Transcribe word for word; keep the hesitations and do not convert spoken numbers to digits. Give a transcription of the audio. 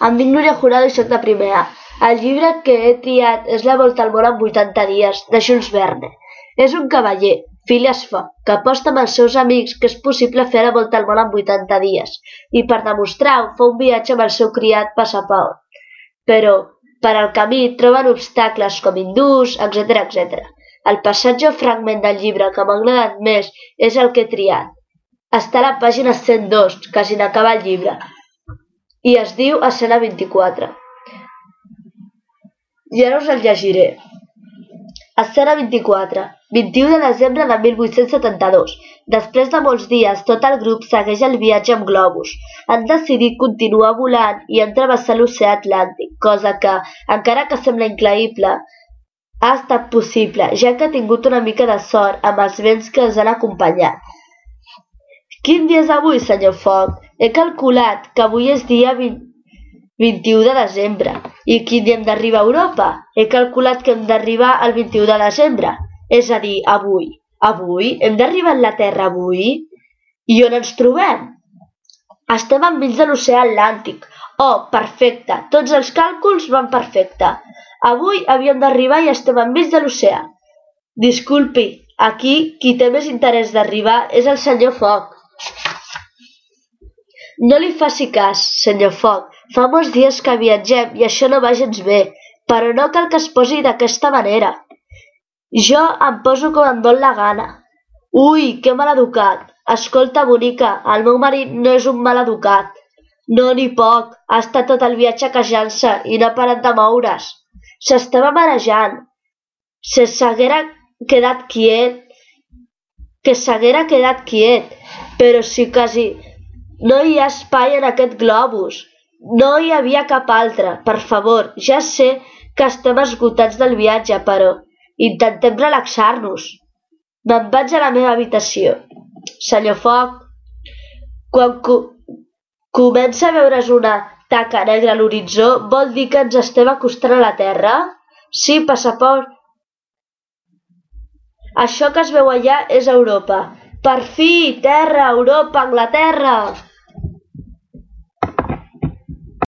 Em dic Núria Jurado i soc de primer A. El llibre que he triat és La volta al món en vuitanta dies, de Jules Verne. És un cavaller, Phileas Fogg, que aposta amb els seus amics que és possible fer la volta al món en vuitanta dies, i per demostrar-ho fa un viatge amb el seu criat Passaport. Però, per al camí, troben obstacles com hindús, etcètera etcètera. El passatge o fragment del llibre que m'ha agradat més és el que he triat. Està a la pàgina cent dos, quasi n'acaba el llibre, i es diu Escena vint-i-quatre. I ara us el llegiré. Escena vint-i-quatre. vint-i-u de desembre de mil vuit-cents setanta-dos. Després de molts dies, tot el grup segueix el viatge amb globus. Han decidit continuar volant i han travessat l'oceà Atlàntic, cosa que, encara que sembla increïble, ha estat possible, ja que ha tingut una mica de sort amb els vents que els han acompanyat. Quin dia és avui, senyor Fogg? He calculat que avui és dia vint-i-u de desembre. I quin dia hem d'arribar a Europa? He calculat que hem d'arribar el vint-i-u de desembre. És a dir, avui. Avui? Hem d'arribar a la Terra avui? I on ens trobem? Estem enmig de l'oceà Atlàntic. Oh, perfecte. Tots els càlculs van perfecte. Avui havíem d'arribar i estem enmig de l'oceà. Disculpi, aquí qui té més interès d'arribar és el senyor Fogg. No li faci cas, senyor Fogg. Fa molts dies que viatgem i això no va gens bé, però no cal que es posi d'aquesta manera. Jo em poso com em dóna la gana. Ui, que maleducat. Escolta, bonica, el meu marit no és un maleducat. No, ni poc. Ha estat tot el viatge queixant-se i no ha parat de moure's. S'estava marejant. Se s'haguera quedat quiet. Que s'haguera quedat quiet. Però si quasi no hi ha espai en aquest globus. No hi havia cap altre. Per favor, ja sé que estem esgotats del viatge, però intentem relaxar-nos. Me'n vaig a la meva habitació. Senyor Fogg, quan co comença a veure's una taca negra a l'horitzó, vol dir que ens estem acostant a la Terra? Sí, Passaport. Això que es veu allà és Europa. Per fi, Terra, Europa, Anglaterra!